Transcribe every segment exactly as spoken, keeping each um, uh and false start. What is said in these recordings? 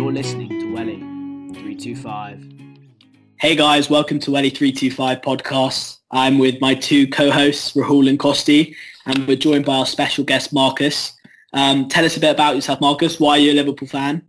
You're listening to Welly three two five. Hey guys, welcome to Welly three two five podcast. I'm with my two co-hosts, Rahul and Kosti, and we're joined by our special guest, Marcus. Um, tell us a bit about yourself, Marcus. Why are you a Liverpool fan?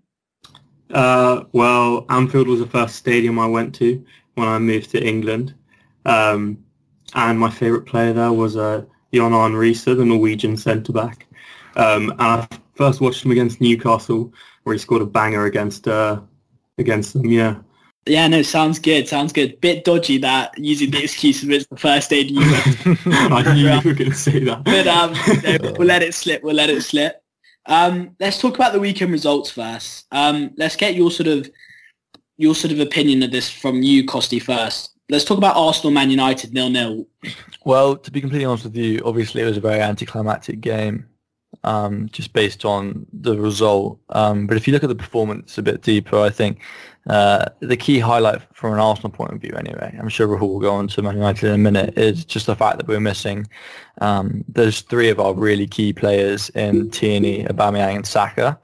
Uh, well, Anfield was the first stadium I went to when I moved to England. Um, and my favourite player there was uh, Jon Arne Riise, the Norwegian centre-back. Um, and I first watched him against Newcastle, where he scored a banger against uh, against them, yeah. Yeah, no, sounds good, sounds good. Bit dodgy that, using the excuse of it's the first stadium you went to. I knew you were going to say that. But um, no, we'll let it slip, we'll let it slip. Um, let's talk about the weekend results first. Um, let's get your sort of your sort of opinion of this from you, Kosti, first. Let's talk about Arsenal Man United nil nil. Well, to be completely honest with you, obviously it was a very anticlimactic game, um, just based on the result. Um, but if you look at the performance a bit deeper, I think uh, the key highlight from an Arsenal point of view anyway, I'm sure Rahul will go on to Man United in a minute, is just the fact that we're missing um, those three of our really key players in Tierney, Aubameyang and Saka.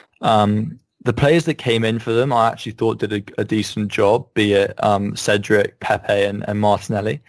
Um, the players that came in for them I actually thought did a, a decent job, be it um, Cedric, Pepe and, and Martinelli.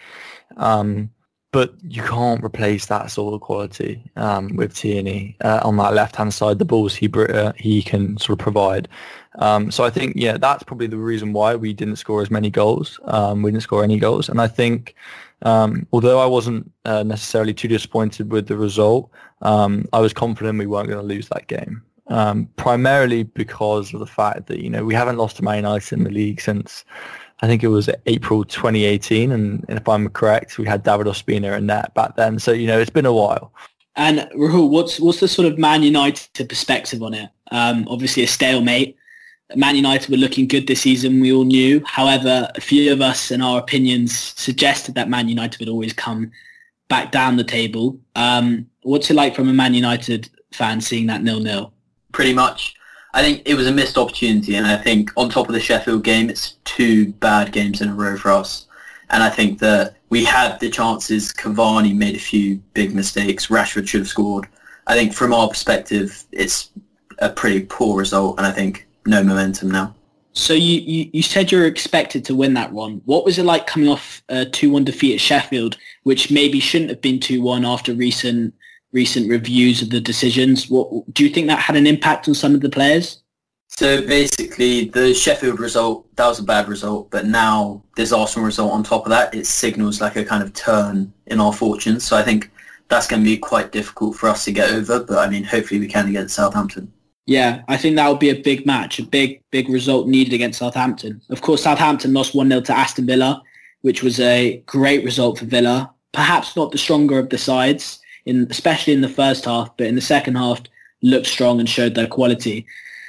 Um, But you can't replace that sort of quality um, with Tierney uh, on that left-hand side. The balls he uh, he can sort of provide. Um, so I think, yeah, that's probably the reason why we didn't score as many goals. Um, we didn't score any goals. And I think, um, although I wasn't uh, necessarily too disappointed with the result, um, I was confident we weren't going to lose that game. Um, primarily because of the fact that, you know, we haven't lost to Man United in the league since, I think it was April twenty eighteen, and if I'm correct, we had David Ospina in net back then. So, you know, it's been a while. And Rahul, what's what's the sort of Man United perspective on it? Um, obviously a stalemate. Man United were looking good this season, we all knew. However, a few of us and our opinions suggested that Man United would always come back down the table. Um, what's it like from a Man United fan seeing that nil nil? Pretty much. I think it was a missed opportunity, and I think on top of the Sheffield game, it's two bad games in a row for us. And I think that we had the chances. Cavani made a few big mistakes. Rashford should have scored. I think from our perspective, it's a pretty poor result, and I think no momentum now. So you, you, you said you were expected to win that one. What was it like coming off a two one defeat at Sheffield, which maybe shouldn't have been two one after recent recent reviews of the decisions? What do you think that had an impact on some of the players? So basically, the Sheffield result, that was a bad result, but now this Arsenal result on top of that, it signals like a kind of turn in our fortunes. So I think that's going to be quite difficult for us to get over, but I mean, hopefully we can against Southampton. Yeah, I think that would be a big match, a big, big result needed against Southampton. Of course, Southampton lost one nil to Aston Villa, which was a great result for Villa. Perhaps not the stronger of the sides, in especially in the first half, but in the second half looked strong and showed their quality.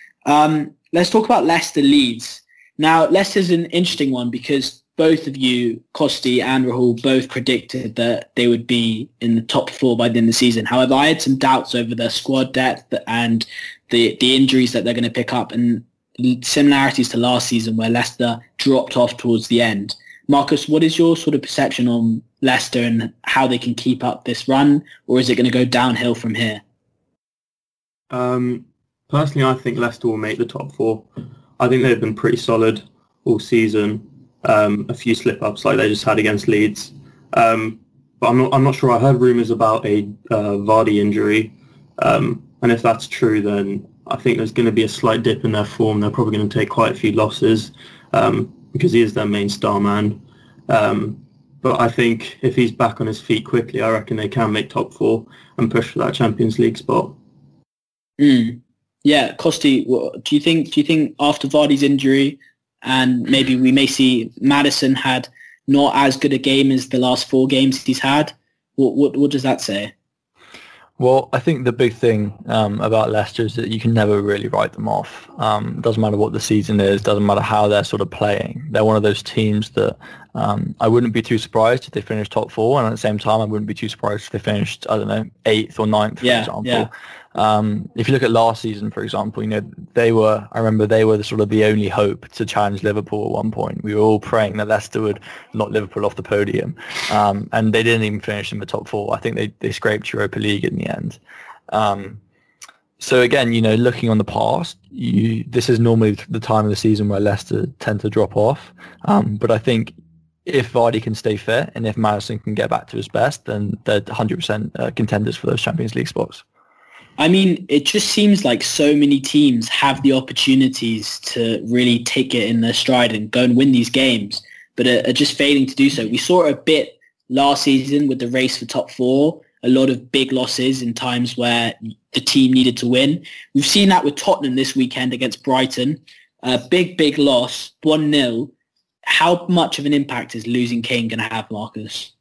Um, let's talk about Leicester Leeds. Now, Leicester's an interesting one because both of you, Kosti and Rahul, both predicted that they would be in the top four by the end of the season. However, I had some doubts over their squad depth and the, the injuries that they're going to pick up, and similarities to last season where Leicester dropped off towards the end. Marcus, what is your sort of perception on Leicester and how they can keep up this run, or is it going to go downhill from here? Um, personally, I think Leicester will make the top four. I think they've been pretty solid all season. Um, a few slip-ups like they just had against Leeds. Um, but I'm not, I'm not sure. I heard rumours about a uh, Vardy injury. Um, and if that's true, then I think there's going to be a slight dip in their form. They're probably going to take quite a few losses. Um, because he is their main star man. Um, but I think if he's back on his feet quickly, I reckon they can make top four and push for that Champions League spot. Mm. Yeah, Kosti, do you think do you think after Vardy's injury, and maybe we may see Maddison had not as good a game as the last four games he's had, what what, what does that say? Well, I think the big thing um, about Leicester is that you can never really write them off. Um, doesn't matter what the season is, doesn't matter how they're sort of playing. They're one of those teams that um, I wouldn't be too surprised if they finished top four, and at the same time, I wouldn't be too surprised if they finished, I don't know, eighth or ninth, for yeah, example. Yeah. Um, if you look at last season, for example, you know, they were, I remember they were the, sort of the only hope to challenge Liverpool at one point. We were all praying that Leicester would knock Liverpool off the podium. Um, and they didn't even finish in the top four. I think they, they scraped Europa League in the end. Um, so again, you know, looking on the past, you this is normally the time of the season where Leicester tend to drop off. Um, but I think if Vardy can stay fit and if Maddison can get back to his best, then they're one hundred percent uh, contenders for those Champions League spots. I mean, it just seems like so many teams have the opportunities to really take it in their stride and go and win these games, but are, are just failing to do so. We saw it a bit last season with the race for top four, a lot of big losses in times where the team needed to win. We've seen that with Tottenham this weekend against Brighton. A big, big loss, one nil. How much of an impact is losing Kane going to have, Marcus?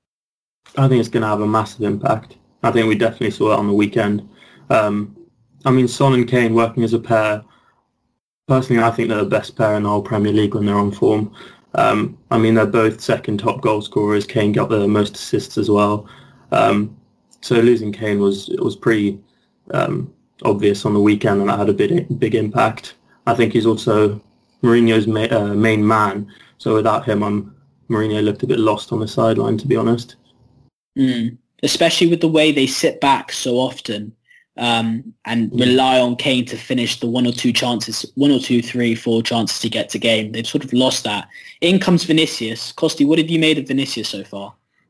I think it's going to have a massive impact. I think we definitely saw it on the weekend. Um, I mean, Son and Kane working as a pair, personally, I think they're the best pair in the whole Premier League when they're on form. Um, I mean, they're both second top goal scorers. Kane got the most assists as well. Um, so losing Kane was was pretty um, obvious on the weekend, and that had a big, big impact. I think he's also Mourinho's ma- uh, main man. So without him, I'm, Mourinho looked a bit lost on the sideline, to be honest. Mm. Especially with the way they sit back so often. Um, and rely on Kane to finish the one or two chances, one or two, three, four chances to get to game. They've sort of lost that. In comes Vinicius. Costi, what have you made of Vinicius so far?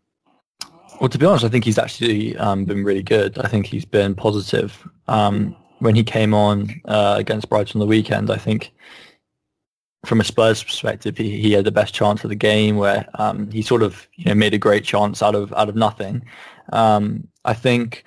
Well, to be honest, I think he's actually um, been really good. I think he's been positive. Um, when he came on uh, against Brighton on the weekend, I think from a Spurs perspective, he, he had the best chance of the game where um, he sort of you know made a great chance out of out of nothing. Um, I think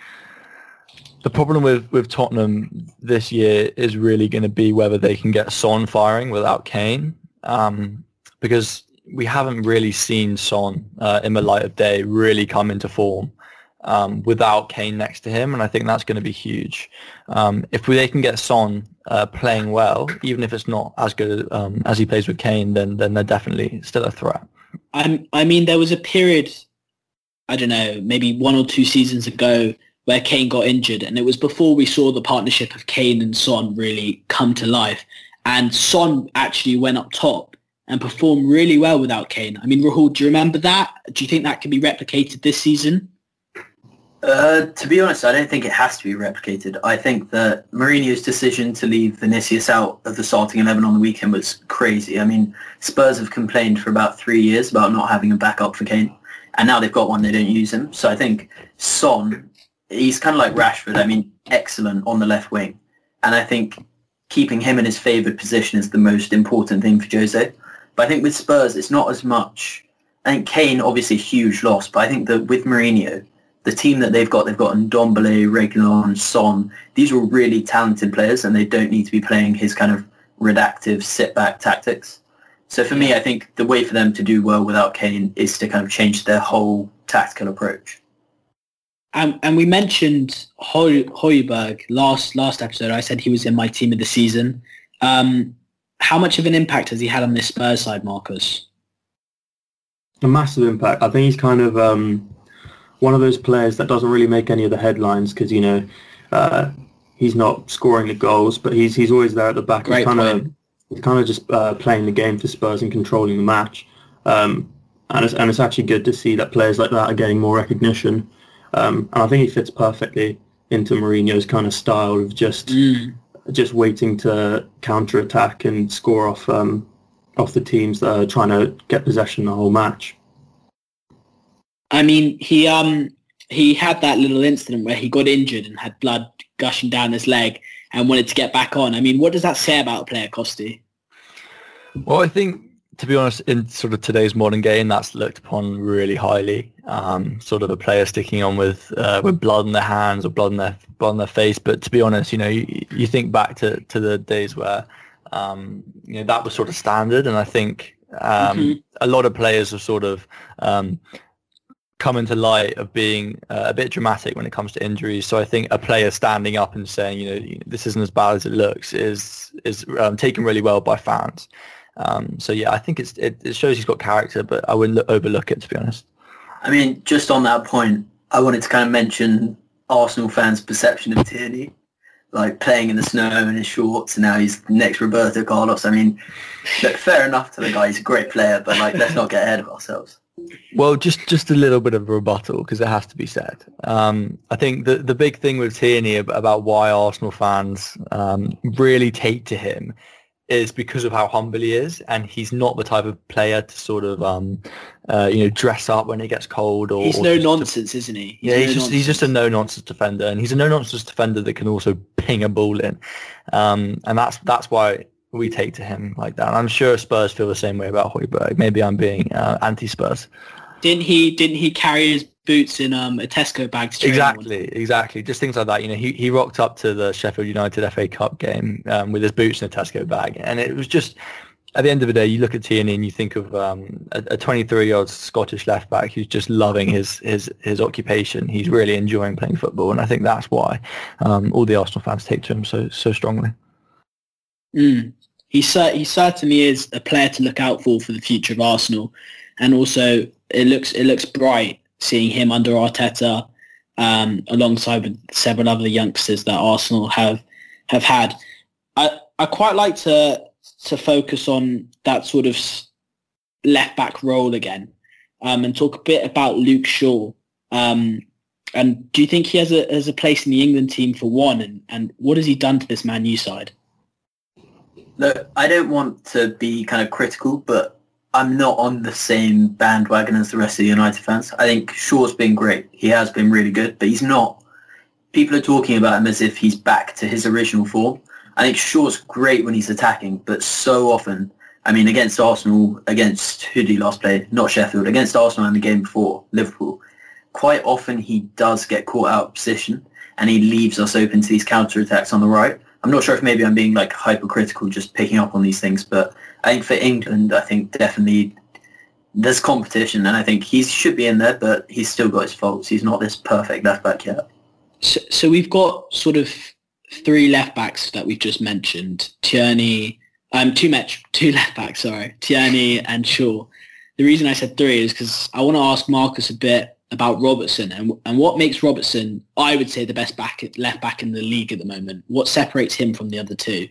the problem with, with Tottenham this year is really going to be whether they can get Son firing without Kane, um, because we haven't really seen Son uh, in the light of day really come into form um, without Kane next to him, and I think that's going to be huge. Um, if we, they can get Son uh, playing well, even if it's not as good um, as he plays with Kane, then then they're definitely still a threat. I I mean, there was a period, I don't know, maybe one or two seasons ago, where Kane got injured, and it was before we saw the partnership of Kane and Son really come to life. And Son actually went up top and performed really well without Kane. I mean, Rahul, do you remember that? Do you think that can be replicated this season? Uh, to be honest, I don't think it has to be replicated. I think that Mourinho's decision to leave Vinicius out of the starting eleven on the weekend was crazy. I mean, Spurs have complained for about three years about not having a backup for Kane, and now they've got one, they don't use him. So I think Son, he's kind of like Rashford. I mean, excellent on the left wing. And I think keeping him in his favoured position is the most important thing for Jose. But I think with Spurs, it's not as much. I think Kane, obviously, a huge loss. But I think that with Mourinho, the team that they've got, they've got Ndombele, Reguilon, Son. These are really talented players, and they don't need to be playing his kind of reductive sit-back tactics. So for me, I think the way for them to do well without Kane is to kind of change their whole tactical approach. Um, and we mentioned Hoy- Højbjerg last last episode. I said he was in my team of the season. Um, how much of an impact has he had on this Spurs side, Marcus? A massive impact. I think he's kind of um, one of those players that doesn't really make any of the headlines because, you know, uh, he's not scoring the goals, but he's he's always there at the back. Great he's kind point. of he's kind of just uh, playing the game for Spurs and controlling the match. Um, and it's and it's actually good to see that players like that are getting more recognition. Um, and I think he fits perfectly into Mourinho's kind of style of just Mm. just waiting to counter attack and score off um, off the teams that are trying to get possession the whole match. I mean, he um he had that little incident where he got injured and had blood gushing down his leg and wanted to get back on. I mean, what does that say about a player, Costi? Well, I think, to be honest, in sort of today's modern game, that's looked upon really highly. Um, sort of a player sticking on with uh, with blood in their hands or blood in their blood in their face. But to be honest, you know, you, you think back to, to the days where um, you know that was sort of standard, and I think um, mm-hmm. a lot of players have sort of um, come into light of being uh, a bit dramatic when it comes to injuries. So I think a player standing up and saying, you know, this isn't as bad as it looks, is is um, taken really well by fans. Um, so yeah, I think it's, it, it shows he's got character, but I wouldn't look, overlook it, to be honest. I mean, just on that point, I wanted to kind of mention Arsenal fans' perception of Tierney, like playing in the snow in his shorts, and now he's the next Roberto Carlos. I mean, look, fair enough to the guy; he's a great player, but like, let's not get ahead of ourselves. Well, just, just a little bit of a rebuttal because it has to be said. Um, I think the the big thing with Tierney about why Arsenal fans um, really take to him is because of how humble he is, and he's not the type of player to sort of um, uh, you know dress up when it gets cold. Or he's or no just nonsense, to, isn't he? He's yeah, no he's just nonsense. he's just a no nonsense defender, and he's a no nonsense defender that can also ping a ball in, um, and that's that's why we take to him like that. And I'm sure Spurs feel the same way about Højbjerg. Maybe I'm being uh, anti-Spurs. Didn't he? Didn't he carry his boots in um, a Tesco bag to train? Exactly, exactly. Just things like that. You know, he, he rocked up to the Sheffield United F A Cup game um, with his boots in a Tesco bag, and it was just. At the end of the day, you look at Tierney and you think of um, a, a twenty-three-year-old Scottish left back who's just loving his, his, his occupation. He's really enjoying playing football, and I think that's why um, all the Arsenal fans take to him so so strongly. Mm. He cer- he certainly is a player to look out for for the future of Arsenal, and also it looks it looks bright seeing him under Arteta um, alongside with several other youngsters that Arsenal have have had. I I quite like to. to focus on that sort of left back role again um, and talk a bit about Luke Shaw. Um, and do you think he has a has a place in the England team for one? And, and what has he done to this Man U side? Look, I don't want to be kind of critical, but I'm not on the same bandwagon as the rest of the United fans. I think Shaw's been great. He has been really good, but he's not. People are talking about him as if he's back to his original form. I think Shaw's great when he's attacking, but so often, I mean, against Arsenal, against who did he last play? Not Sheffield, against Arsenal and the game before, Liverpool, quite often he does get caught out of position and he leaves us open to these counter-attacks on the right. I'm not sure if maybe I'm being like hypercritical just picking up on these things, but I think for England, I think definitely there's competition and I think he should be in there, but he's still got his faults. He's not this perfect left-back yet. So, so we've got sort of three left backs that we've just mentioned. Tierney, um, two match, two left backs, sorry, Tierney and Shaw. The reason I said three is because I want to ask Marcus a bit about Robertson and and what makes Robertson, I would say, the best back left back in the league at the moment. What separates him from the other two?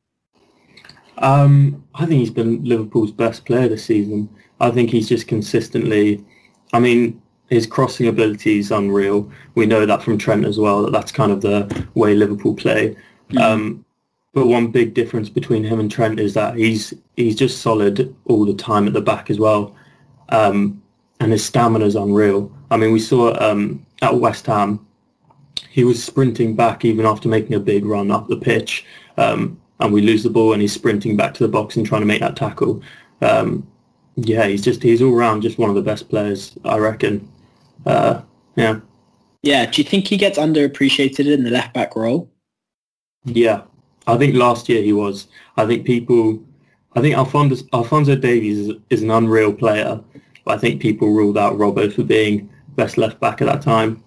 Um, I think he's been Liverpool's best player this season. I think he's just consistently, I mean, his crossing ability is unreal. We know that from Trent as well, that that's kind of the way Liverpool play. Mm-hmm. Um, but one big difference between him and Trent is that he's he's just solid all the time at the back as well. Um, and his stamina is unreal. I mean, we saw um, at West Ham, he was sprinting back even after making a big run up the pitch. Um, and we lose the ball and he's sprinting back to the box and trying to make that tackle. Um, yeah, he's just he's all round just one of the best players, I reckon. Uh, yeah. Yeah. Do you think he gets underappreciated in the left back role? Yeah, I think last year he was. I think people, I think Alphonso, Alphonso Davies is, is an unreal player, but I think people ruled out Robbo for being best left back at that time.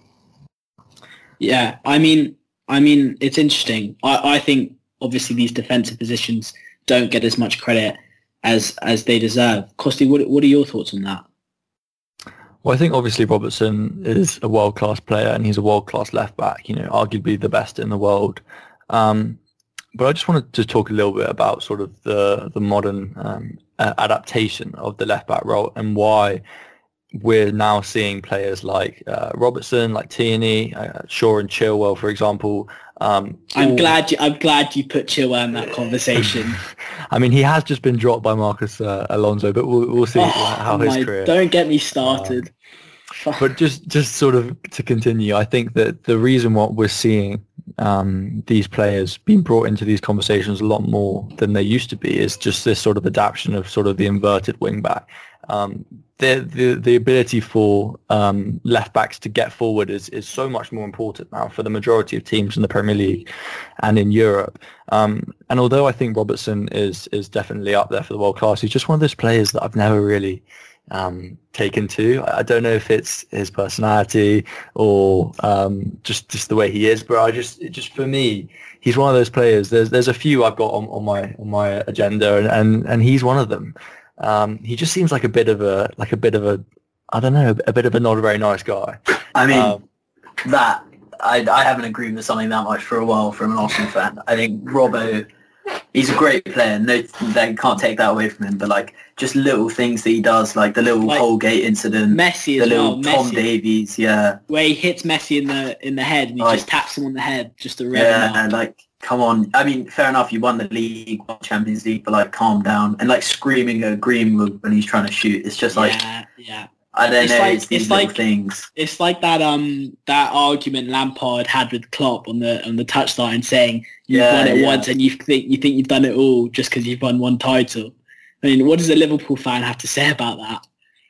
Yeah, I mean, I mean, it's interesting. I, I think obviously these defensive positions don't get as much credit as as they deserve. Costi, what what are your thoughts on that? Well, I think obviously Robertson is a world-class player and he's a world-class left-back, you know, arguably the best in the world. Um, but I just wanted to talk a little bit about sort of the, the modern um, uh, adaptation of the left-back role and why we're now seeing players like uh, Robertson, like Tierney, uh, Shaw and Chilwell, for example. Um, I'm all... glad you. I'm glad you put Chilwell in that conversation. I mean, he has just been dropped by Marcus uh, Alonso, but we'll we'll see oh, how my, his career. Don't get me started. Um, but just just sort of to continue, I think that the reason what we're seeing um, these players being brought into these conversations a lot more than they used to be is just this sort of adaptation of sort of the inverted wing back. Um, the, the the ability for um, left backs to get forward is, is so much more important now for the majority of teams in the Premier League and in Europe. Um, and although I think Robertson is is definitely up there for the world class, he's just one of those players that I've never really um, taken to. I don't know if it's his personality or um, just just the way he is, but I just it just for me, he's one of those players. There's there's a few I've got on, on my on my agenda, and, and, and he's one of them. Um, he just seems like a bit of a like a bit of a I don't know a bit of a not very nice guy. I mean um, that I I haven't agreed with something that much for a while from an Arsenal fan. I think Robbo he's a great player. No, they can't take that away from him. But like just little things that he does, like the little Like Holgate incident, Messi the as little well. Tom Messi, Davies, yeah, where he hits Messi in the in the head and he Like- just taps him on the head just to rev him yeah. up. Like come on. I mean, fair enough. You won the league, won Champions League, but like calm down and like screaming at Greenwood when he's trying to shoot. It's just like yeah, yeah. I don't It's know. like- it's these it's little like- things. It's like that um that argument Lampard had with Klopp on the on the touchline, saying you've Yeah, won it yeah. once and you think you think you've done it all just because you've won one title. I mean, what does a Liverpool fan have to say about that?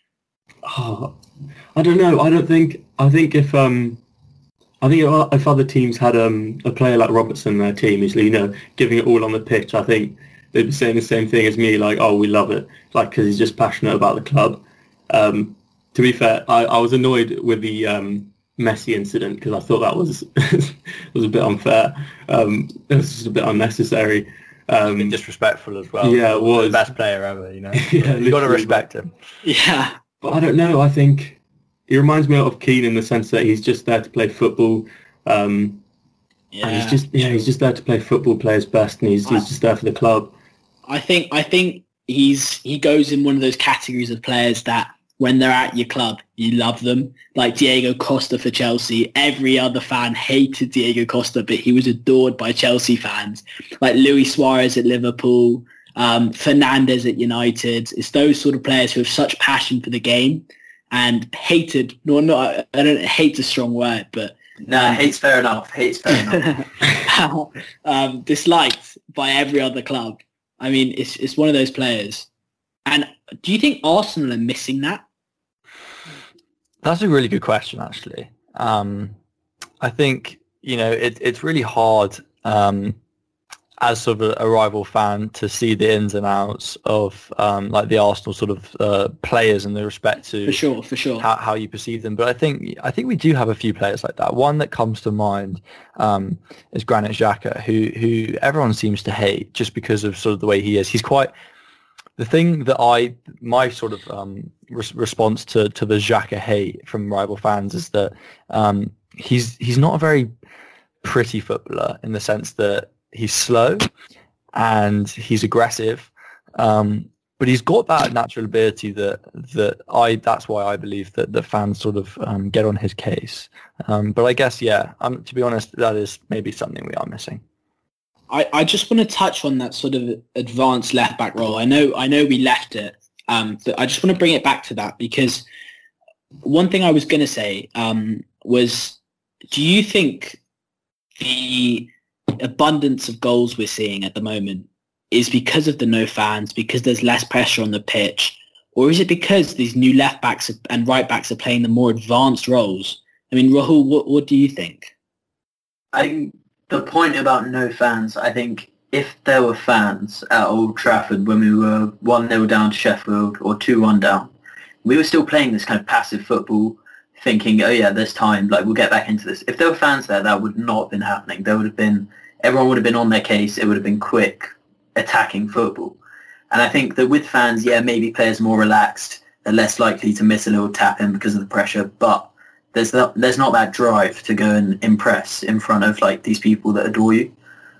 Oh, I don't know. I don't think. I think if um, I think if, if other teams had um a player like Robertson in their team, who's you know giving it all on the pitch, I think they'd be saying the same thing as me. Like, oh, we love it, like because he's just passionate about the club. Um, to be fair, I, I was annoyed with the um Messi incident because I thought that was was a bit unfair. Um, it was just a bit unnecessary. A Um, bit disrespectful as well. Yeah, it The was. best player ever, you know. Yeah, You got to literally, respect him. Yeah, But I don't know. I think he reminds me of Keane in the sense that he's just there to play football. Um, yeah. and he's just yeah, he's just there to play football, play his best, and he's he's just there for the club. I think I think he's he goes in one of those categories of players that when they're at your club, you love them. Like Diego Costa for Chelsea. Every other fan hated Diego Costa, but he was adored by Chelsea fans. Like Luis Suarez at Liverpool, um, Fernandes at United. It's those sort of players who have such passion for the game and hated. No, not I don't hate's a strong word, but Nah, hate's fair enough. Hate's fair enough. um, disliked by every other club. I mean, it's it's one of those players. And do you think Arsenal are missing that? That's a really good question, actually. Um, I think, you know, it, it's really hard um, as sort of a, a rival fan to see the ins and outs of um, like the Arsenal sort of uh, players in the respect to For sure, for sure. how, how you perceive them. But I think I think we do have a few players like that. One that comes to mind um, is Granit Xhaka, who who everyone seems to hate just because of sort of the way he is. He's quite the thing that I my sort of um, res- response to, to the Xhaka hate from rival fans is that um, he's he's not a very pretty footballer in the sense that he's slow and he's aggressive. Um, But he's got that natural ability that that I. That's why I believe that the fans sort of um, get on his case. Um, but I guess, yeah. Um, to be honest, that is maybe something we are missing. I, I just want to touch on that sort of advanced left back role. I know I know we left it, um, but I just want to bring it back to that because one thing I was going to say um, was, do you think the abundance of goals we're seeing at the moment is because of the no fans, because there's less pressure on the pitch, or is it because these new left backs and right backs are playing the more advanced roles? I mean, Rahul, what, what do you think? I think the point about no fans, I think if there were fans at Old Trafford when we were one nil down to Sheffield or two one down, we were still playing this kind of passive football, thinking, oh yeah, there's time, like we'll get back into this. If there were fans there, that would not have been happening. There would have been, everyone would have been on their case. It would have been quick, attacking football. And I think that with fans, yeah, maybe players more relaxed, they're less likely to miss a little tap in because of the pressure, but there's not, there's not that drive to go and impress in front of like these people that adore you.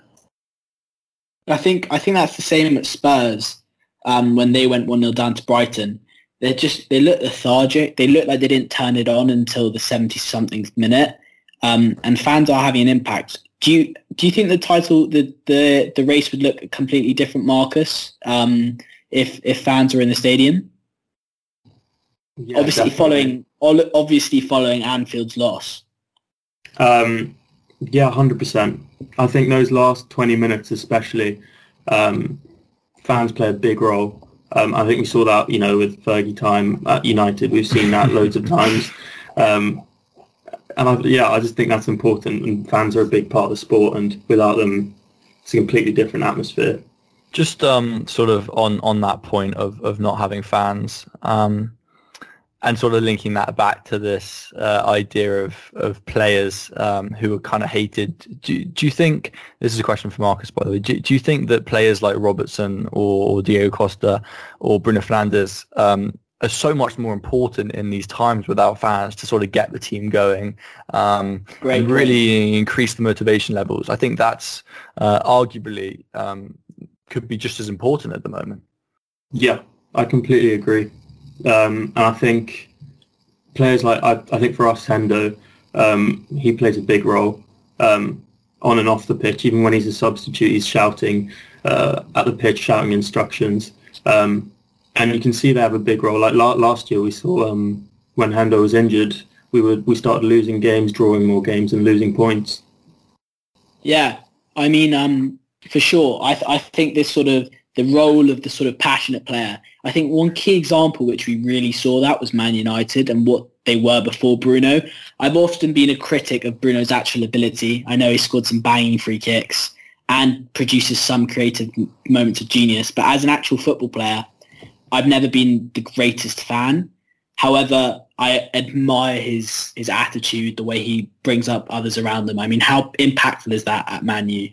I think I think that's the same at Spurs um, when they went one nil down to Brighton. They just they look lethargic. They look like they didn't turn it on until the seventy-something minute. Um, and fans are having an impact. Do you do you think the title the the, the race would look completely different, Marcus, um, if if fans were in the stadium? Yeah, obviously definitely. following obviously following Anfield's loss. Um, yeah, one hundred percent. I think those last twenty minutes especially, um, fans play a big role. Um, I think we saw that, you know, with Fergie time at United. We've seen that loads of times. Um, and I, yeah, I just think that's important. And fans are a big part of the sport. And without them, it's a completely different atmosphere. Just um, sort of on, on that point of, of not having fans, um, and sort of linking that back to this uh, idea of, of players um, who are kind of hated. Do, do you think, this is a question for Marcus, by the way, do, do you think that players like Robertson or, or Diego Costa or Bruno Fernandes um, are so much more important in these times without fans to sort of get the team going um, Great and point. really increase the motivation levels? I think that's uh, arguably um, could be just as important at the moment. Yeah, I completely agree. Um, and I think players like, I, I think for us, Hendo, um, he plays a big role um, on and off the pitch. Even when he's a substitute, he's shouting uh, at the pitch, shouting instructions. Um, and you can see they have a big role. Like la- last year, we saw um, when Hendo was injured, we were we started losing games, drawing more games, and losing points. Yeah, I mean, um, for sure. I th- I think this sort of the role of the sort of passionate player. I think one key example which we really saw that was Man United and what they were before Bruno. I've often been a critic of Bruno's actual ability. I know he scored some banging free kicks and produces some creative moments of genius, but as an actual football player, I've never been the greatest fan. However, I admire his his attitude, the way he brings up others around them. I mean, how impactful is that at Man U?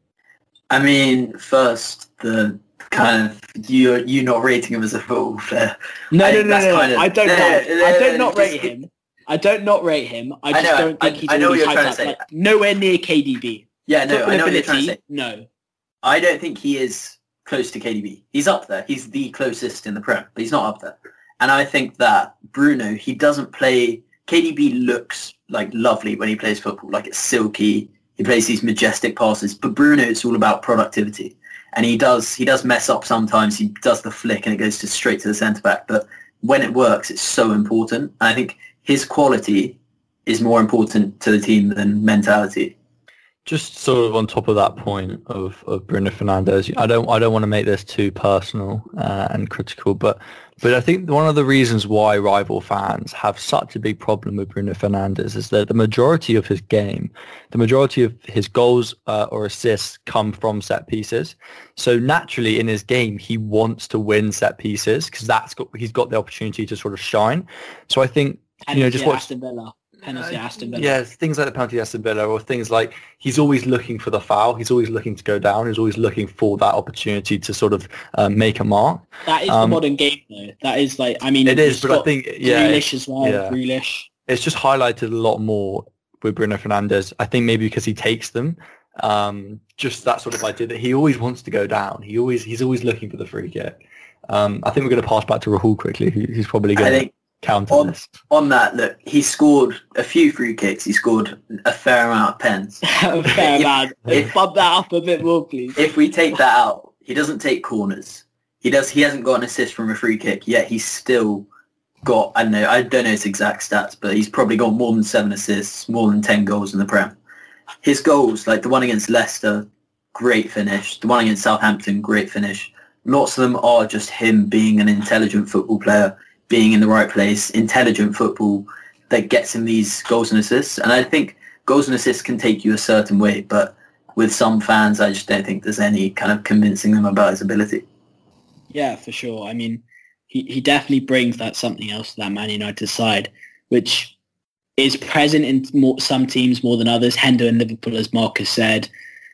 I mean, first, the kind of you you not rating him as a football player. No, I no, think no, that's no, no. kind of- I don't. no, not, no, I no, don't no, not just- rate him. I don't not rate him. I I just know, don't think I- he's I know what always you're hyped trying to up, say. like, nowhere near K D B. Yeah, no, Football I know what you're trying to ability, say. no. I don't think he is close to K D B. He's up there. He's the closest in the Prem, but he's not up there. And I think that Bruno, he doesn't play... K D B looks like lovely when he plays football, like it's silky. He plays these majestic passes. But Bruno, it's all about productivity. And he does he does mess up sometimes. He does the flick and it goes to straight to the centre-back. But when it works, it's so important. And I think his quality is more important to the team than mentality. Just sort of on top of that point of, of Bruno Fernandes, I don't I don't want to make this too personal uh, and critical, but but I think one of the reasons why rival fans have such a big problem with Bruno Fernandes is that the majority of his game, the majority of his goals uh, or assists come from set pieces. So naturally in his game, he wants to win set pieces because that's got he's got the opportunity to sort of shine. So I think And you know yeah, just watch. Aston Villa. Penalty Aston Villa. Yeah, things like the penalty Aston Villa, or things like he's always looking for the foul. He's always looking to go down. He's always looking for that opportunity to sort of um, make a mark. That is Um, the modern game, though. That is like, I mean, It is, he's but I got think yeah, Grealish as well. yeah. Grealish. it's just highlighted a lot more with Bruno Fernandes. I think maybe because he takes them. Um, just that sort of idea that he always wants to go down. He always he's always looking for the free kick. Um, I think we're going to pass back to Rahul quickly. Who, who's probably I going to think counter on, this. on that, look, he scored a few free kicks. He scored a fair amount of pens. Fair lad. if- Bump that up a bit more, please. If we take that out, he doesn't take corners. He does. He hasn't got an assist from a free kick yet. He's still got. I don't know. I don't know his exact stats, but he's probably got more than seven assists, more than ten goals in the Prem. His goals, like the one against Leicester, great finish. The one against Southampton, great finish. Lots of them are just him being an intelligent football player, being in the right place, intelligent football that gets him these goals and assists. And I think goals and assists can take you a certain way, but with some fans, I just don't think there's any kind of convincing them about his ability. Yeah, for sure. I mean, he, he definitely brings that something else to that Man United side, which is present in more, some teams more than others. Hendo in Liverpool, as Marcus said.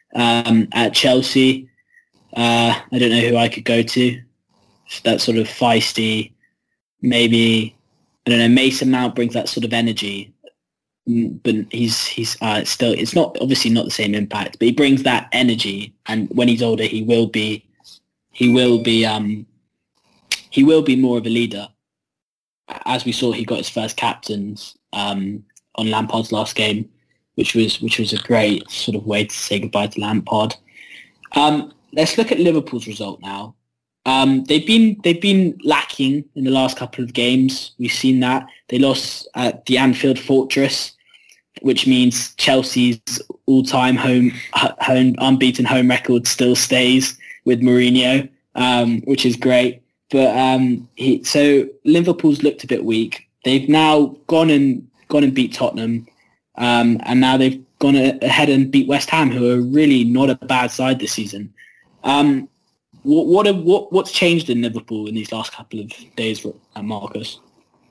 Um, at Chelsea, uh, I don't know who I could go to. That sort of feisty, maybe, I don't know, Mason Mount brings that sort of energy. Mm, but he's he's uh, still, it's not obviously not the same impact, but he brings that energy. And when he's older, he will be He will be um, he will be more of a leader. As we saw, he got his first captains um, on Lampard's last game, which was which was a great sort of way to say goodbye to Lampard. Um, let's look at Liverpool's result now. Um, they've been they've been lacking in the last couple of games. We've seen that they lost at the Anfield Fortress, which means Chelsea's all-time home home unbeaten home record still stays with Mourinho, um, which is great. But um, he, so Liverpool's looked a bit weak. They've now gone and gone and beat Tottenham, um, and now they've gone ahead and beat West Ham, who are really not a bad side this season. Um, what what, are, what what's changed in Liverpool in these last couple of days, Marcus?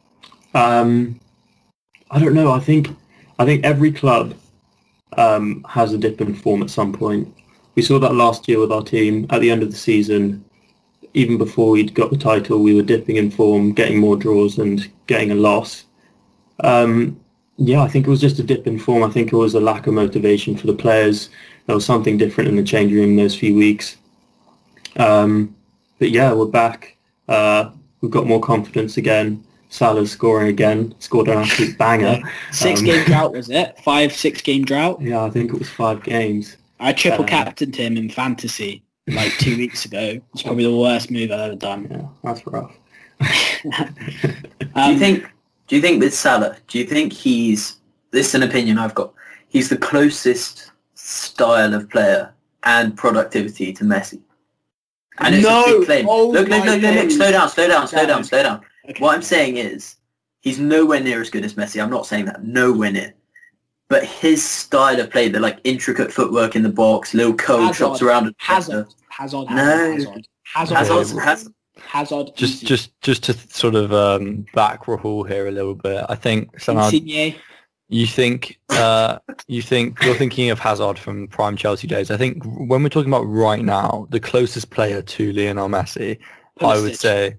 Um, I don't know. I think I think every club um, has a dip in form at some point. We saw that last year with our team at the end of the season. Even before we'd got the title, we were dipping in form, getting more draws and getting a loss. Um, yeah, I think it was just a dip in form. I think it was a lack of motivation for the players. There was something different in the changing room those few weeks. Um, but yeah, we're back. Uh, we've got more confidence again. Salah's scoring again. Scored an absolute banger. Six Um, game drought, was it? Five, six game drought? Yeah, I think it was five games. I triple Uh, captained him in fantasy like two weeks ago. It's probably the worst move I've ever done. Yeah, that's rough. Do Um, you think? Do you think with Salah? Do you think he's? This is an opinion I've got. He's the closest style of player and productivity to Messi. And it's No! a big claim. Oh look, look, my look, look, look! days. Slow down, slow down, slow No. down, slow down. Okay. What I'm saying is, he's nowhere near as good as Messi. I'm not saying that. Nowhere near. But his style of play, the like intricate footwork in the box, little curl Hazard. shots around the Hazard. Hazard. Hazard. No. Hazard. Hazard. Hazard's, Hazard. Hazard, Hazard. Just, easy. just, just to sort of um, back Rahul here a little bit. I think Sanad, Insigne. you think, uh, you think you're thinking of Hazard from prime Chelsea days. I think when we're talking about right now, the closest player to Lionel Messi, I would Pulisic. say.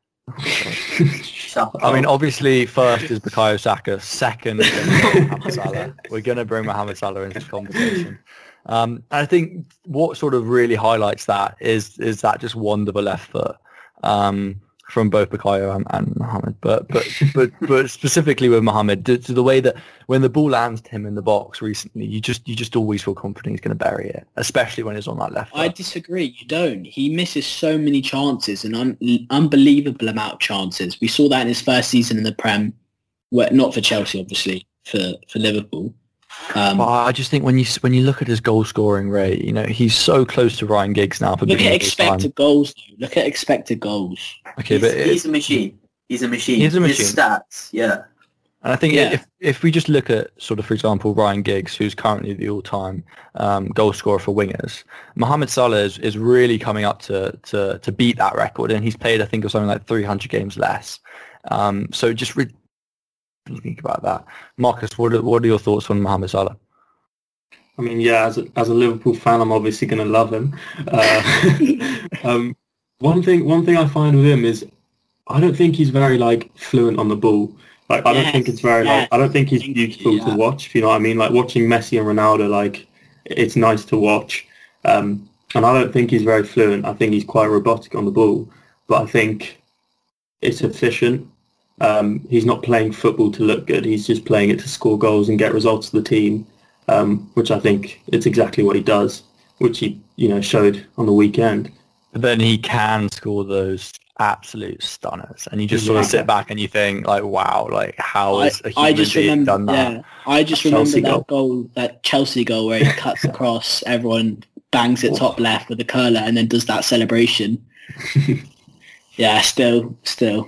I mean, obviously, first is Bukayo Saka. Second is Mohamed Salah. We're going to bring Mohamed Salah into the conversation. Um, and I think what sort of really highlights that is is that just wonderful left foot um, from both Bukayo and, and Mohamed. But but but but specifically with Mohamed, to, to the way that when the ball lands to him in the box recently, you just you just always feel confident he's going to bury it, especially when it's on that left foot. I disagree. You don't. He misses so many chances, an un- unbelievable amount of chances. We saw that in his first season in the Prem, where, not for Chelsea, obviously, for, for Liverpool. Um, But I just think when you when you look at his goal scoring rate, you know he's so close to Ryan Giggs now. For look being at all time. expected goals. Though. Look at expected goals. Okay, he's, but it- he's a machine. He's a machine. He's a His machine. stats, yeah. And I think Yeah. if if we just look at sort of, for example, Ryan Giggs, who's currently the all-time um, goal scorer for wingers, Mohamed Salah is, is really coming up to, to, to beat that record, and he's played, I think, of something like three hundred games less. Um, so just re- think about that. Marcus, what are, what are your thoughts on Mohamed Salah? I mean, yeah, as a, as a Liverpool fan, I'm obviously going to love him. Uh, um, one thing, one thing I find with him is, I don't think he's very like fluent on the ball. Like, I don't Yes, think it's very yes. like, I don't think he's Thank you, beautiful yeah. to watch. If you know what I mean, like watching Messi and Ronaldo, like it's nice to watch. Um, and I don't think he's very fluent. I think he's quite robotic on the ball, but I think it's efficient. Um, he's not playing football to look good. He's just playing it to score goals and get results for the team. Um, which I think it's exactly what he does, which he, you know, showed on the weekend. But then he can score those absolute stunners, and you just sort of Yeah. sit back and you think, like, wow, like how I, has a human I just being remember, done that? yeah, I just remember Chelsea that goal. goal. that Chelsea goal where he cuts across, everyone bangs it top left with the curler, and then does that celebration. Yeah, still, still.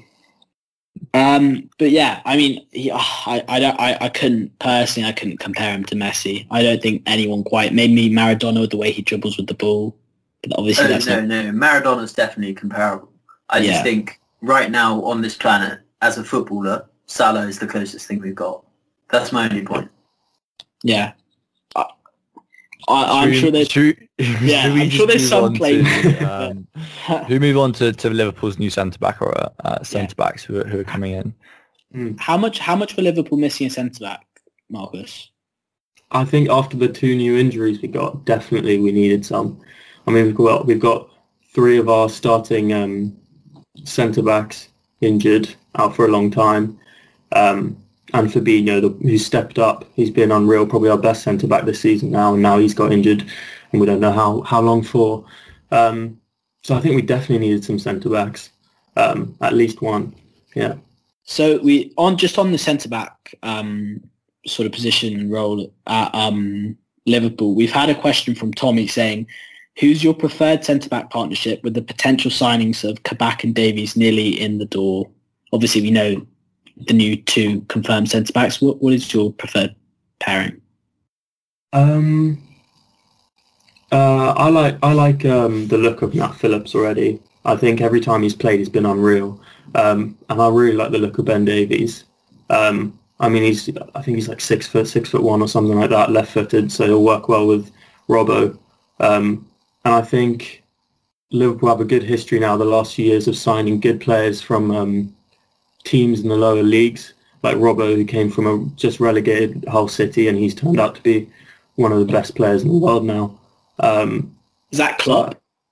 Um, but yeah, I mean, he, oh, I, I don't, I, I couldn't personally, I couldn't compare him to Messi. I don't think anyone quite. Maybe Maradona with the way he dribbles with the ball, but obviously Oh, that's no, not. no. Maradona's definitely comparable. I Yeah. just think right now on this planet, as a footballer, Salah is the closest thing we've got. That's my only point. Yeah, I, I, I'm Should we- sure there's. should we- Yeah, should we I'm sure just there's move some on to, places. um, who move on to, to Liverpool's new centre back or uh, centre backs who are, who are coming in? How much? How much were Liverpool missing a centre back, Marcus? I think after the two new injuries we got, definitely we needed some. I mean, we've got we've got three of our starting um, centre backs injured, out for a long time, um, and Fabinho, the, who stepped up, he's been unreal, probably our best centre back this season now, and now he's got injured, and we don't know how how long for. Um, so I think we definitely needed some centre backs, um, at least one. Yeah. So we on just on the centre back um, sort of position and role at um, Liverpool. We've had a question from Tommy saying, "Who's your preferred centre back partnership with the potential signings of Kabak and Davies nearly in the door?" Obviously, we know the new two confirmed centre backs. What what is your preferred pairing? Um, uh, I like I like um, the look of Nat Phillips already. I think every time he's played, he's been unreal, um, and I really like the look of Ben Davies. Um, I mean, he's I think he's like six foot six foot one or something like that, left-footed, so he'll work well with Robbo. Um, and I think Liverpool have a good history now, the last few years, of signing good players from um, teams in the lower leagues, like Robbo, who came from a just relegated Hull City, and he's turned out to be one of the best players in the world now. Um, Is that Klopp?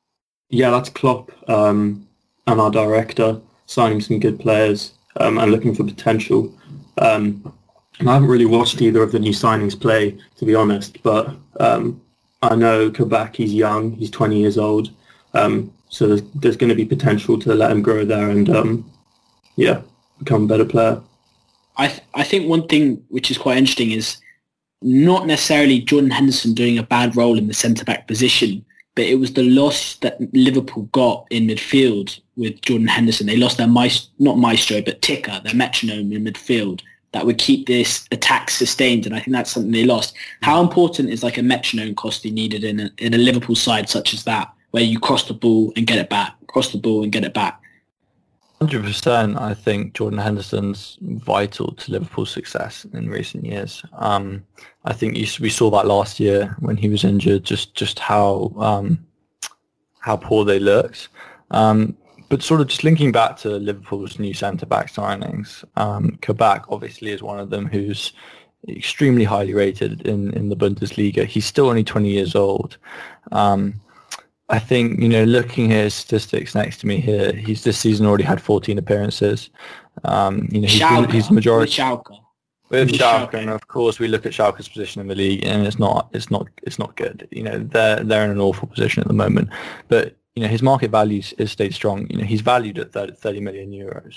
Yeah, that's Klopp um, and our director signing some good players um, and looking for potential. Um, and I haven't really watched either of the new signings play, to be honest, but um, I know Kabak, he's young, he's twenty years old, um, so there's, there's going to be potential to let him grow there and, um, yeah, become a better player. I th- I think one thing which is quite interesting is not necessarily Jordan Henderson doing a bad role in the centre-back position, but it was the loss that Liverpool got in midfield with Jordan Henderson. They lost their maestro, not maestro, but ticker, their metronome in midfield that would keep this attack sustained, and I think that's something they lost. How important is like a metronome Costy needed in a, in a Liverpool side such as that, where you cross the ball and get it back, cross the ball and get it back? one hundred percent. I think Jordan Henderson's vital to Liverpool's success in recent years. Um, I think you, we saw that last year when he was injured, just just how um, how poor they looked. Um, but sort of just linking back to Liverpool's new centre-back signings, um, Kabak obviously is one of them who's extremely highly rated in, in the Bundesliga. He's still only twenty years old. Um, I think, you know, looking at his statistics next to me here, he's this season already had fourteen appearances. Um, you know, he's, Schalke, he's the majority. with Schalke. With With Schalke, Schalke. and of course we look at Schalke's position in the league, and it's not, it's not, it's not good. You know, they're they're in an awful position at the moment. But you know, his market value is stayed strong. You know, he's valued at thirty million euros,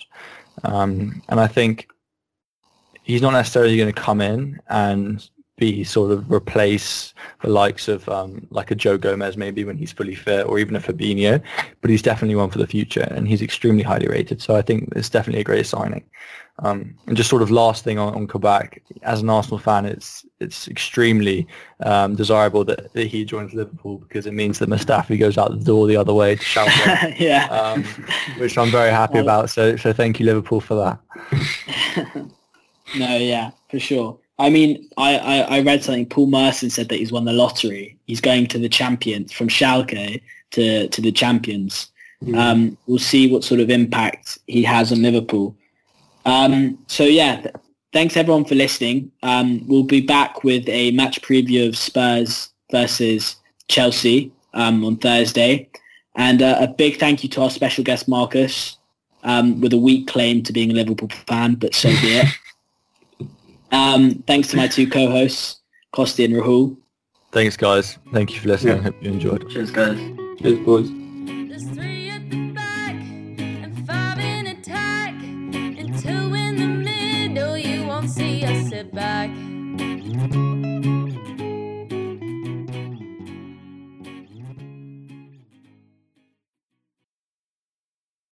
um, and I think he's not necessarily going to come in and be sort of replace the likes of um, like a Joe Gomez maybe when he's fully fit, or even a Fabinho, but he's definitely one for the future, and he's extremely highly rated. So I think it's definitely a great signing. Um, and just sort of last thing on, on Kabak, as an Arsenal fan, it's it's extremely um, desirable that, that he joins Liverpool, because it means that Mustafi goes out the door the other way to Schalke, yeah. um, which I'm very happy Well, about. So so thank you, Liverpool, for that. No, yeah, for sure. I mean, I, I, I read something. Paul Merson said that he's won the lottery. He's going to the champions, from Schalke to, to the champions. Mm. Um, we'll see what sort of impact he has on Liverpool. Um, so, yeah, th- thanks everyone for listening. Um, we'll be back with a match preview of Spurs versus Chelsea um, on Thursday. And uh, a big thank you to our special guest, Marcus, um, with a weak claim to being a Liverpool fan, but so be it. Um, thanks to my two co-hosts, Costy and Rahul. Thanks, guys. Thank you for listening. Yeah. Hope you enjoyed. Cheers, guys. Cheers, boys.